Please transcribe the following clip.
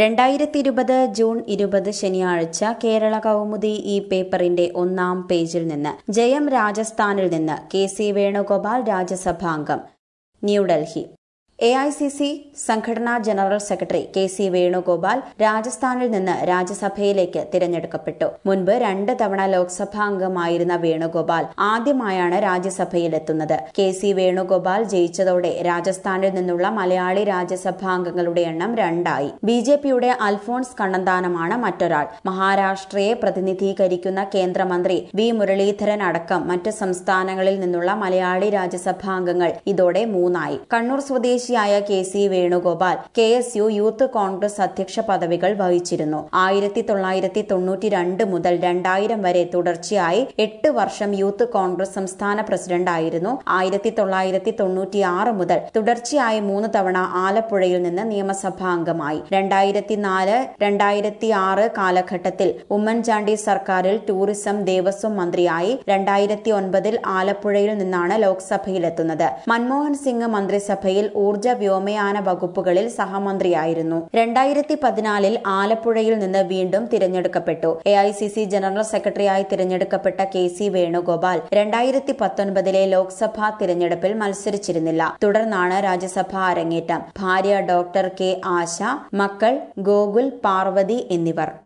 2020 June 20 ശനിയാഴ്ച കേരള കൗമുദി ഈ പേപ്പറിന്റെ ഒന്നാം പേജിൽ നിന്ന് ജയം രാജസ്ഥാനിൽ നിന്ന് കെ.സി. വേണുഗോപാൽ രാജ്യസഭാംഗം ന്യൂഡൽഹി AICC സംഘടനാ ജനറൽ സെക്രട്ടറി കെ.സി. വേണുഗോപാൽ രാജസ്ഥാനിൽ നിന്ന് രാജ്യസഭയിലേക്ക് തിരഞ്ഞെടുക്കപ്പെട്ടു. മുൻപ് 2 തവണ ലോക്സഭാ അംഗമായിരുന്ന വേണുഗോപാൽ ആദ്യമായാണ് രാജ്യസഭയിലെത്തുന്നത്. കെ.സി. വേണുഗോപാൽ ജയിച്ചതോടെ രാജസ്ഥാനിൽ നിന്നുള്ള മലയാളി രാജ്യസഭാംഗങ്ങളുടെ എണ്ണം 2 ബിജെപിയുടെ അൽഫോൺസ് കണ്ണന്താനമാണ് മറ്റൊരാൾ. മഹാരാഷ്ട്രയെ പ്രതിനിധീകരിക്കുന്ന കേന്ദ്രമന്ത്രി വി മുരളീധരൻ അടക്കം മറ്റ് സംസ്ഥാനങ്ങളിൽ നിന്നുള്ള മലയാളി രാജ്യസഭാംഗങ്ങൾ ഇതോടെ 3 കണ്ണൂർ സ്വദേശി K C. Venugopal KSU youth Congress അധ്യക്ഷ പദവികൾ വഹിച്ചിരുന്നു. 1992 മുതൽ 2000 വരെ തുടർച്ചയായി 8 വർഷം യൂത്ത് കോൺഗ്രസ് സംസ്ഥാന പ്രസിഡന്റായിരുന്നു. 1996 മുതൽ തുടർച്ചയായി 3 തവണ ആലപ്പുഴയിൽ നിന്ന് നിയമസഭാംഗമായി. 2004-2006 കാലഘട്ടത്തിൽ ഉമ്മൻചാണ്ടി സർക്കാരിൽ ടൂറിസം ദേവസ്വം മന്ത്രിയായി. 2009 ആലപ്പുഴയിൽ നിന്നാണ് ലോക്സഭയിലെത്തുന്നത്. മൻമോഹൻ സിംഗ് മന്ത്രിസഭയിൽ ഊർജ്ജ വ്യോമയാന വകുപ്പുകളിൽ സഹമന്ത്രിയായിരുന്നു. 2014 ആലപ്പുഴയിൽ നിന്ന് വീണ്ടും തിരഞ്ഞെടുക്കപ്പെട്ടു. AICC ജനറൽ സെക്രട്ടറിയായി തിരഞ്ഞെടുക്കപ്പെട്ട കെ.സി. വേണുഗോപാൽ 2019 ലോക്സഭാ തിരഞ്ഞെടുപ്പിൽ മത്സരിച്ചിരുന്നില്ല. തുടർന്നാണ് രാജ്യസഭാ അരങ്ങേറ്റം. ഭാര്യ ഡോക്ടർ കെ. ആശ, മക്കൾ ഗോകുൽ, പാർവതി എന്നിവർ.